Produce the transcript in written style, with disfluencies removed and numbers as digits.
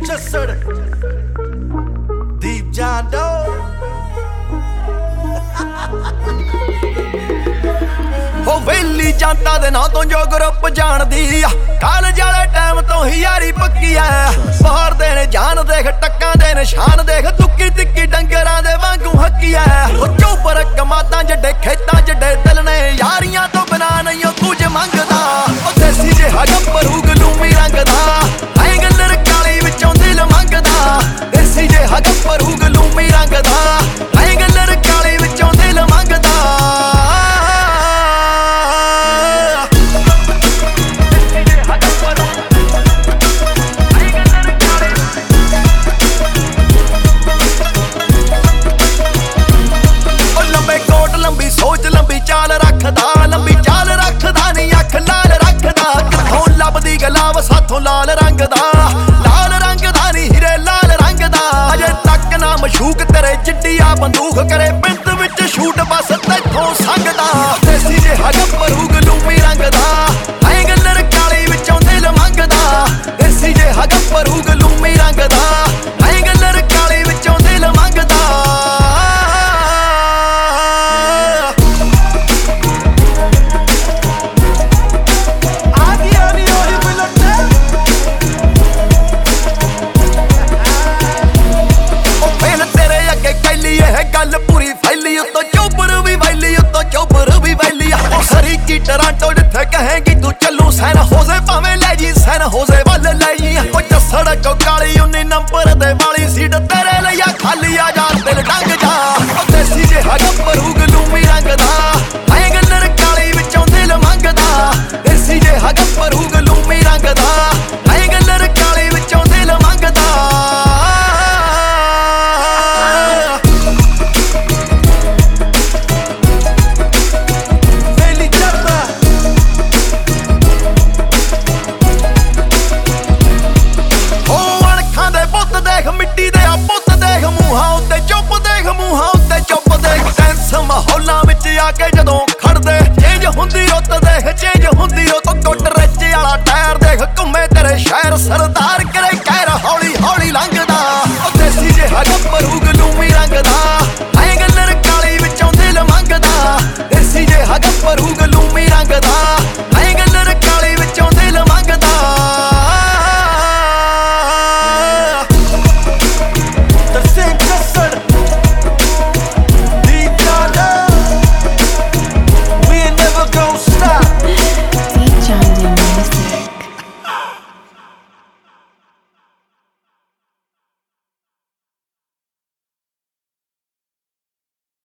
ਜੱਸੜ ਦੀਪ ਜਾਂਦੋ ਹੋ ਵੇਲੀ ਜਾਂਦਾ ਦੇ ਨਾਂ ਤੋਂ ਜੋ ਗਰੁੱਪ ਜਾਣਦੀ ਆ ਕਾਲਜ ਵਾਲੇ ਟਾਈਮ ਤੋਂ ਹੀ ਯਾਰੀ ਪੱਕੀ ਐ ਬਾਹਰ ਦੇ ਨੇ ਜਾਨ ਦੇਖ ਟੱਕਾਂ ਦੇ ਨਿਸ਼ਾਨ ਦੇਖ ਤੁੱਕੀ ਤਿੱਕੀ ਡੰਗਰਾਂ ਦੇ ਵਾਂਗੂ ਹੱਕੀ ਐ ਉਹ ਚੋਪਰ ਕਮਾਤਾਂ ਜੱਡੇ ਖੇਤਾਂ ਜੱਡੇ ਦਿਲ ਨੇ ਯਾਰੀਆਂ ਤੋਂ ਬਿਨਾ ਨਹੀਂ ਉਹ ਕੁਝ ਮੰਗਦਾ ਉਹ ਦੇਸੀ ਜਿਹਾ ਗੱਭਰੂ ਗਲੂਮੀ ਰੰਗ ਦਾ ਐਂ ਗੱਲਰ ਕਾਲੀ ਵਿੱਚੋਂ ਦਿਲ ਮੰਗਦਾ ਦੇਸੀ ਜਿਹਾ ਗੱਭਰੂ ਗਲੂਮੀ ਰੰਗ ਦਾ ਐਂ ਗੱਲਰ ਕਾਲੀ ਵਿੱਚੋਂ ਦਿਲ ਮੰਗਦਾ ਸੋਚ ਲੰਬੀ ਚਾਲ ਰੱਖਦਾ ਲੰਬੀ ਚਾਲ ਰੱਖਦਾ ਨਹੀਂ ਅੱਖ ਲਾਲ ਰੱਖਦਾ ਕਿੱਥੋਂ ਲੱਭਦੀ ਗਲਾਵ ਸਾਥੋਂ ਲਾਲ ਰੰਗ ਦਾ ਨਹੀਂ ਹੀਰੇ ਲਾਲ ਰੰਗ ਦਾ ਅਜੇ ਤੱਕ ਨਾ ਮਸ਼ੂਕ ਤੇਰੇ ਜਿੱਡੀ ਆ ਬੰਦੂਕ ਕਰੇ ਪਿੰਡ ਵਿੱਚ ਸ਼ੂਟ ਬਸ ਤੈਥੋਂ ਸੰਗਦਾ ਦੇਸੀ ਜਿਹਾ ਗੱਭਰੂ ਗਲੂਮੀ ਰੰਗ ਦਾ ਐਂ ਗੱਲਰ ਕਾਲੀ ਵਿੱਚੋਂ ਦਿਲ ਮੰਗਦਾ ਦੇਸੀ ਜਿਹਾ ਗੱਭਰੂ ਗਲੂਮੀ ਰੰਗ ਦਾ ਐਂ ਗੱਲਰ ਕਾਲੀ ਵਿੱਚੋਂ ਦਿਲ ਮੰਗਦਾ ਗੱਲ ਪੂਰੀ ਫੈਲੀ ਉੱਤੋਂ ਚੋਬਰ ਵੀ ਵੈਲੀ ਉੱਤੋਂ ਚੋਬਰ ਵੀ ਵੈਲੀ ਉਹ ਸਰੀ ਕੀ ਟਰਾਂਟੋ ਜਿੱਥੇ ਕਹੇਗੀ ਤੂੰ ਚੱਲੂ ਸੈਨ ਹੋਜ਼ੇ ਭਾਵੇਂ ਲੈ ਜੀ ਸੈਨ ਹੋਜ਼ੇ ਵੱਲ ਲੈ ਜੀ ਉਹ ਜੱਸੜ ਕੋ ਕਾਲੀ 19 ਨੰਬਰ ਦੇ ਵਾਲੀ ਸੀਟ ਤੇਰੇ ਲਈ ਆ ਖਾਲੀ ਆ ਜਾ ਦਿਲ ਡੰਗ ਜਾ ਉਹ ਦੇਸੀ ਜਿਹਾ ਗੱਭਰੂ ਗਲੂਮੀ ਰੰਗ ਦਾ ਐਂ ਗੱਲਰ ਕਾਲੀ ਵਿੱਚੋਂ ਦਿਲ ਮੰਗਦਾ ਦੇਸੀ ਜਿਹਾ ਗੱਭਰੂ ਗਲੂਮੀ ਰੰਗ ਦਾ ਐਂ ਗੱਲਰ ਕਾਲੀ ਵਿੱਚੋਂ ਦਿਲ ਮੰਗਦਾ ਮਿੱਟੀ ਦੇ ਆ ਪੁੱਤ ਦੇਖ ਮੂੰਹਾਂ ਉੱਤੇ ਚੁੱਪ ਦੇਖ ਮੂੰਹਾਂ ਉੱਤੇ ਚੁੱਪ ਦੇਖ ਟੈਂਸ ਮਾਹੌਲਾਂ ਵਿੱਚ ਆ ਕੇ ਜਦੋਂ ਖੜਦੇ ਚੇਂਜ ਹੁੰਦੀ ਰੁੱਤ ਦੇਖ ਚੇਂਜ ਹੁੰਦੀ ਰੁੱਤ ਗੁੱਟ ਰੱਜੇ ਵਾਲਾ ਟਾਇਰ ਦੇਖ ਘੁੰਮੇ ਤੇਰੇ ਸ਼ਹਿਰ ਸਰਦਾ